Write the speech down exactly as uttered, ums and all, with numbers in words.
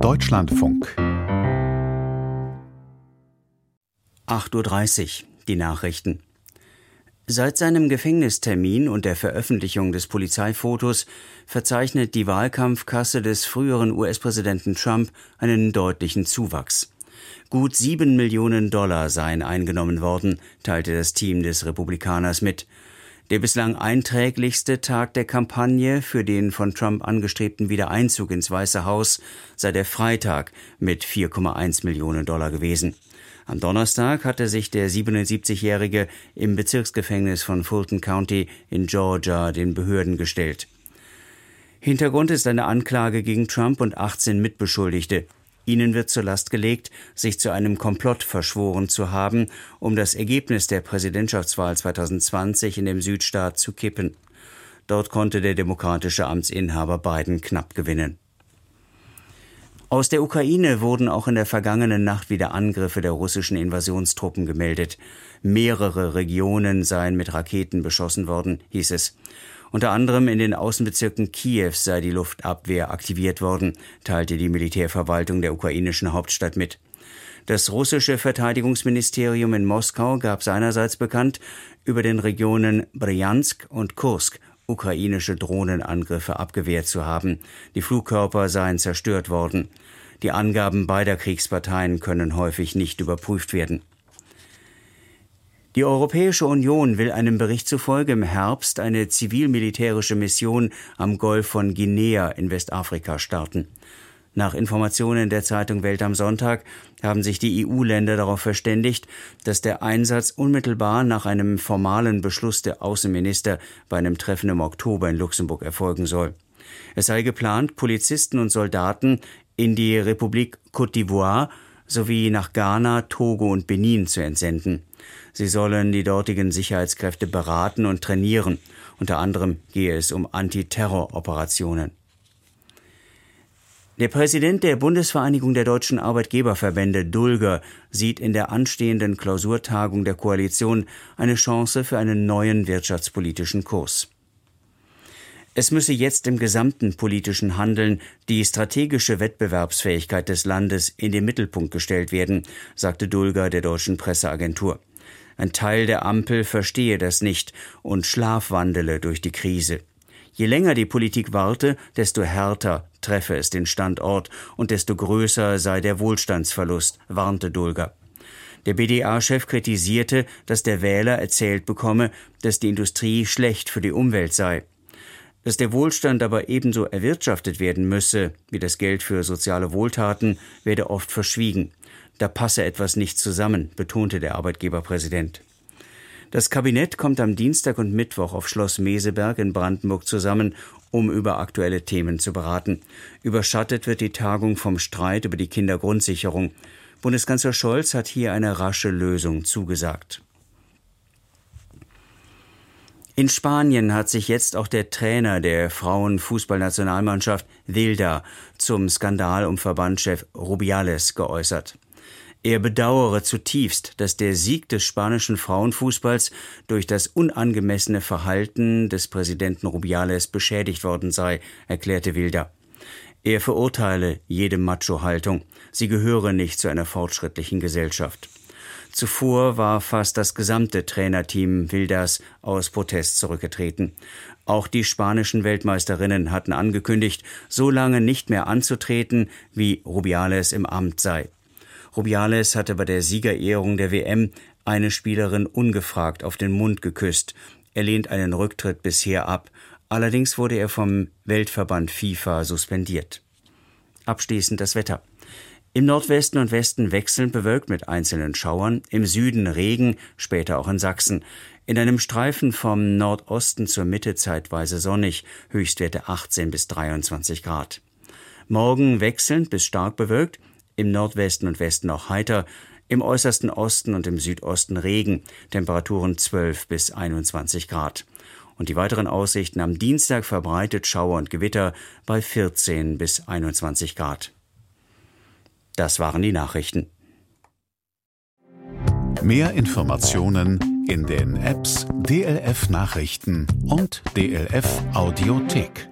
Deutschlandfunk. acht Uhr dreißig, die Nachrichten. Seit seinem Gefängnistermin und der Veröffentlichung des Polizeifotos verzeichnet die Wahlkampfkasse des früheren U S-Präsidenten Trump einen deutlichen Zuwachs. Gut sieben Millionen Dollar seien eingenommen worden, teilte das Team des Republikaners mit. Der bislang einträglichste Tag der Kampagne für den von Trump angestrebten Wiedereinzug ins Weiße Haus sei der Freitag mit vier Komma eins Millionen Dollar gewesen. Am Donnerstag hatte sich der siebenundsiebzigjährige im Bezirksgefängnis von Fulton County in Georgia den Behörden gestellt. Hintergrund ist eine Anklage gegen Trump und achtzehn Mitbeschuldigte. Ihnen wird zur Last gelegt, sich zu einem Komplott verschworen zu haben, um das Ergebnis der Präsidentschaftswahl zwanzig zwanzig in dem Südstaat zu kippen. Dort konnte der demokratische Amtsinhaber Biden knapp gewinnen. Aus der Ukraine wurden auch in der vergangenen Nacht wieder Angriffe der russischen Invasionstruppen gemeldet. Mehrere Regionen seien mit Raketen beschossen worden, hieß es. Unter anderem in den Außenbezirken Kiews sei die Luftabwehr aktiviert worden, teilte die Militärverwaltung der ukrainischen Hauptstadt mit. Das russische Verteidigungsministerium in Moskau gab seinerseits bekannt, über den Regionen Bryansk und Kursk ukrainische Drohnenangriffe abgewehrt zu haben. Die Flugkörper seien zerstört worden. Die Angaben beider Kriegsparteien können häufig nicht überprüft werden. Die Europäische Union will einem Bericht zufolge im Herbst eine zivil-militärische Mission am Golf von Guinea in Westafrika starten. Nach Informationen der Zeitung Welt am Sonntag haben sich die E U-Länder darauf verständigt, dass der Einsatz unmittelbar nach einem formalen Beschluss der Außenminister bei einem Treffen im Oktober in Luxemburg erfolgen soll. Es sei geplant, Polizisten und Soldaten in die Republik Côte d'Ivoire sowie nach Ghana, Togo und Benin zu entsenden. Sie sollen die dortigen Sicherheitskräfte beraten und trainieren. Unter anderem gehe es um Antiterror-Operationen. Der Präsident der Bundesvereinigung der deutschen Arbeitgeberverbände, Dulger, sieht in der anstehenden Klausurtagung der Koalition eine Chance für einen neuen wirtschaftspolitischen Kurs. Es müsse jetzt im gesamten politischen Handeln die strategische Wettbewerbsfähigkeit des Landes in den Mittelpunkt gestellt werden, sagte Dulger der deutschen Presseagentur. Ein Teil der Ampel verstehe das nicht und schlafwandele durch die Krise. Je länger die Politik warte, desto härter treffe es den Standort und desto größer sei der Wohlstandsverlust, warnte Dulger. Der B D A-Chef kritisierte, dass der Wähler erzählt bekomme, dass die Industrie schlecht für die Umwelt sei. Dass der Wohlstand aber ebenso erwirtschaftet werden müsse wie das Geld für soziale Wohltaten, werde oft verschwiegen. Da passe etwas nicht zusammen, betonte der Arbeitgeberpräsident. Das Kabinett kommt am Dienstag und Mittwoch auf Schloss Meseberg in Brandenburg zusammen, um über aktuelle Themen zu beraten. Überschattet wird die Tagung vom Streit über die Kindergrundsicherung. Bundeskanzler Scholz hat hier eine rasche Lösung zugesagt. In Spanien hat sich jetzt auch der Trainer der Frauenfußballnationalmannschaft Wilda zum Skandal um Verbandschef Rubiales geäußert. Er bedauere zutiefst, dass der Sieg des spanischen Frauenfußballs durch das unangemessene Verhalten des Präsidenten Rubiales beschädigt worden sei, erklärte Wilda. Er verurteile jede Macho-Haltung. Sie gehöre nicht zu einer fortschrittlichen Gesellschaft. Zuvor war fast das gesamte Trainerteam Wildas aus Protest zurückgetreten. Auch die spanischen Weltmeisterinnen hatten angekündigt, so lange nicht mehr anzutreten, wie Rubiales im Amt sei. Rubiales hatte bei der Siegerehrung der W M eine Spielerin ungefragt auf den Mund geküsst. Er lehnt einen Rücktritt bisher ab. Allerdings wurde er vom Weltverband FIFA suspendiert. Abschließend das Wetter. Im Nordwesten und Westen wechselnd bewölkt mit einzelnen Schauern, im Süden Regen, später auch in Sachsen. In einem Streifen vom Nordosten zur Mitte zeitweise sonnig, Höchstwerte achtzehn bis dreiundzwanzig Grad. Morgen wechselnd bis stark bewölkt, im Nordwesten und Westen auch heiter, im äußersten Osten und im Südosten Regen, Temperaturen zwölf bis einundzwanzig Grad. Und die weiteren Aussichten am Dienstag verbreitet Schauer und Gewitter bei vierzehn bis einundzwanzig Grad. Das waren die Nachrichten. Mehr Informationen in den Apps D L F Nachrichten und D L F Audiothek.